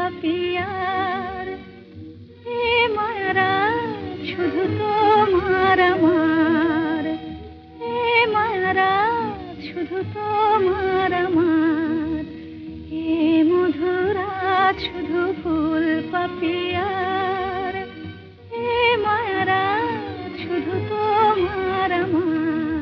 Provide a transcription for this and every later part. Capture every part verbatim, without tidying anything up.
পাপিয়ার এ মায়ারা শুধু তোমার আমার এ মায়ারা শুধু তোমার আমার এ মধুরা শুধু ফুল পাপিয়ার এ মায়ারা শুধু তোমার আমার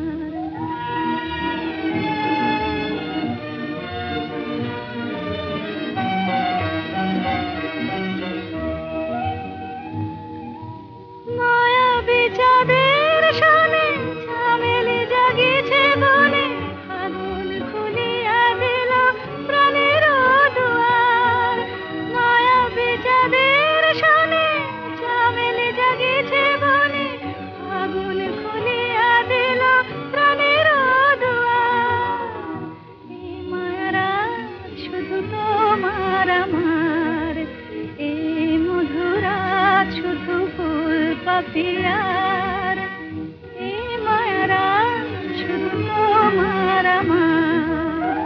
চাঁদের সনে চামেলি জাগিছে বনে আগুন খুলিয়া দিল প্রাণের দুয়ার মায়াবী চাঁদের সনে চামেলি জাগিছে বনে আগুন খুলিয়া দিল প্রাণের দুয়ার এই মায়ারা শুধু তোমার আমার এই মধুরা শুধু ফুল পাপিয়ার এ মায়ারা শুধু তোমার আমার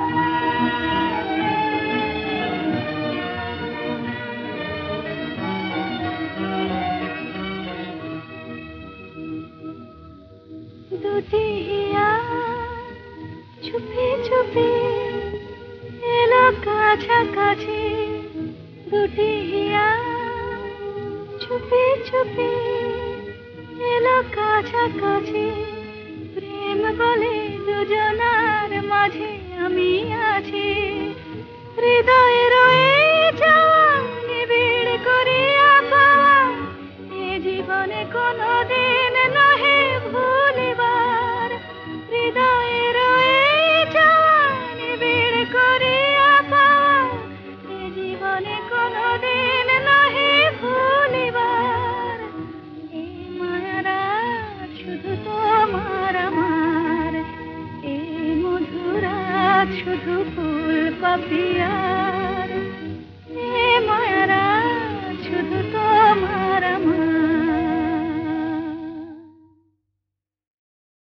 দুটি হিয়া চুপি চুপি এলো কাছাকাছি দুটি হিয়া চুপি চুপি এলো কাছাকাছি প্রেম বলে দুজনার মাঝে আমি আছি হৃদয়ে রয়ে যাওয়া নিবিড় করিয়া পাওয়া এ জীবনে কোনো দিন নহে ভুলিবার হৃদয়ে রয়ে যাওয়া নিবিড় করিয়া পাওয়া এ জীবনে কোনো দিন নহে ভুলিবার এই মায়ারা শুধু তোমার আমার এই মধুরা শুধু ফুল পাপিয়া